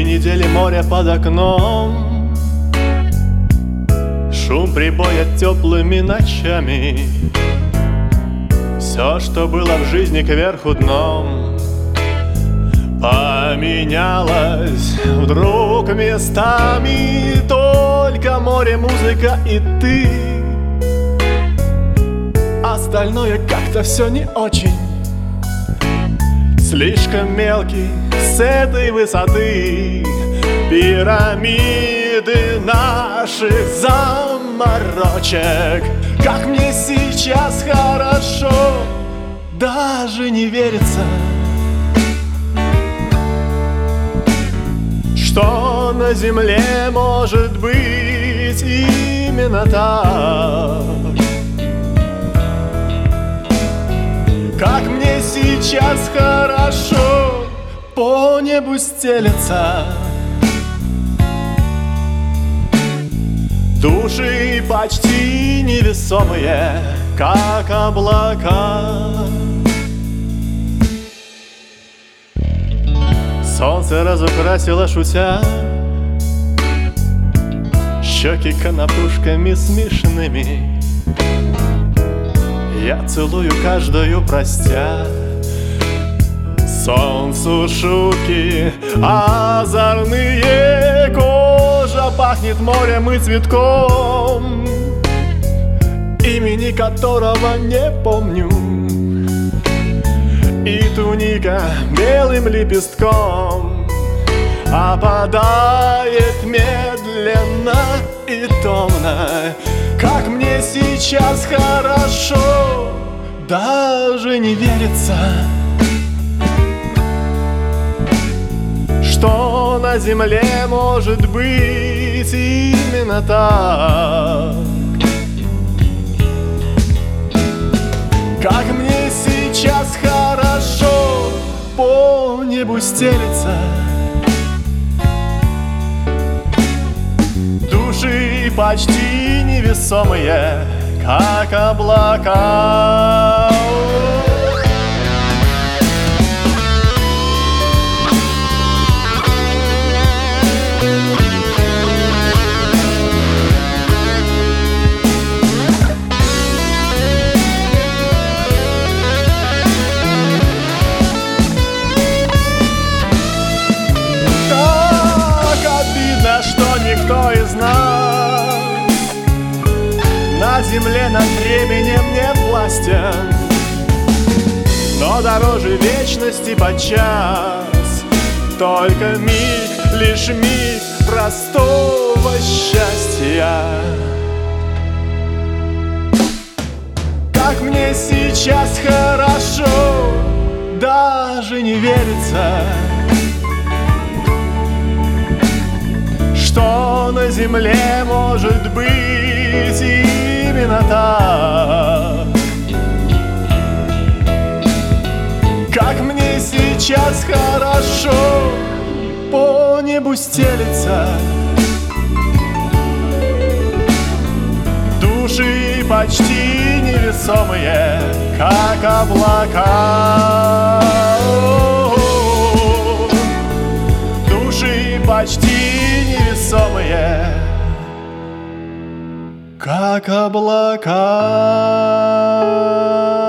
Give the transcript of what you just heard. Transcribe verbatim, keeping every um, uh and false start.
недели моря под окном, шум прибоя теплыми ночами. Все, что было в жизни, кверху дном поменялось вдруг местами. Только море, музыка и ты. Остальное как-то все не очень. Слишком мелкий с этой высоты пирамиды наших заморочек. Как мне сейчас хорошо, даже не верится, что на земле может быть именно так. Как мне сейчас хорошо, по небу стелется, души почти невесомые, как облака. Солнце разукрасило, шутя, щеки конопушками смешными. Я целую каждую, простя. Солнцу шутки озорные. Кожа пахнет морем и цветком, имени которого не помню. И туника белым лепестком опадает медленно и томно. Как мне сейчас хорошо, даже не верится, что на земле может быть именно так. Как мне сейчас хорошо, по небу стелется, души почти невесомые, как облака. Что никто из нас на земле над временем не властен, но дороже вечности подчас только миг, лишь миг простого счастья. Как мне сейчас хорошо, даже не верится, что на земле может быть именно так. Как мне сейчас хорошо, по небу стелется, души почти невесомые, как облака. Души почти невесомые, как облака.